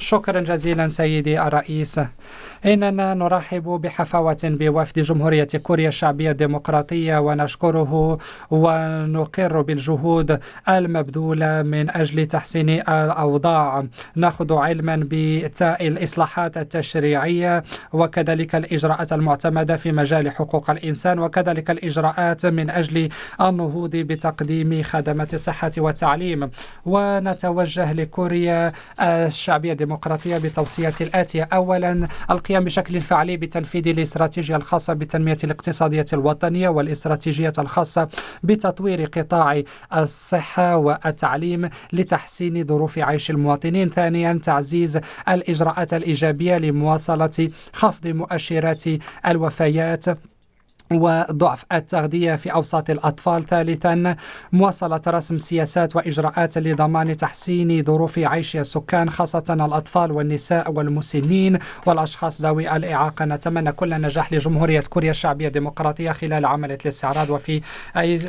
شكرا جزيلا سيدي الرئيس. إننا نرحب بحفاوة بوفد جمهورية كوريا الشعبية الديمقراطية ونشكره ونقر بالجهود المبذولة من أجل تحسين الأوضاع. نأخذ علما بالإصلاحات التشريعية وكذلك الإجراءات المعتمدة في مجال حقوق الإنسان وكذلك الإجراءات من أجل النهوض بتقديم خدمات الصحة والتعليم. ونتوجه لكوريا الشعبية الديمقراطية بتوصيات الآتية: أولا، القيام بشكل فعلي بتنفيذ الاستراتيجية الخاصة بالتنمية الاقتصادية الوطنية والاستراتيجية الخاصة بتطوير قطاع الصحة والتعليم لتحسين ظروف عيش المواطنين. ثانيا، تعزيز الإجراءات الإيجابية لمواصلة خفض مؤشرات الوفيات وضعف التغذية في أوساط الأطفال. ثالثا، مواصلة رسم سياسات وإجراءات لضمان تحسين ظروف عيش السكان خاصة الأطفال والنساء والمسنين والأشخاص ذوي الإعاقة. نتمنى كل النجاح لجمهورية كوريا الشعبية الديمقراطية خلال عملية الاستعراض وفي